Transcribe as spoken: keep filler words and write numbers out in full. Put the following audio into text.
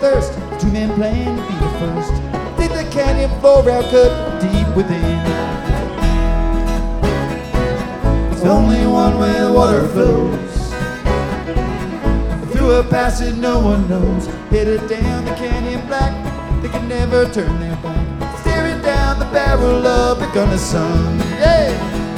thirst, two men playing to be the first. Think the canyon floor out cut deep within. It's only one way the water flows, through a passage no one knows. Headed down the canyon black, they can never turn their back, staring down the barrel of the gunner sun. Yeah.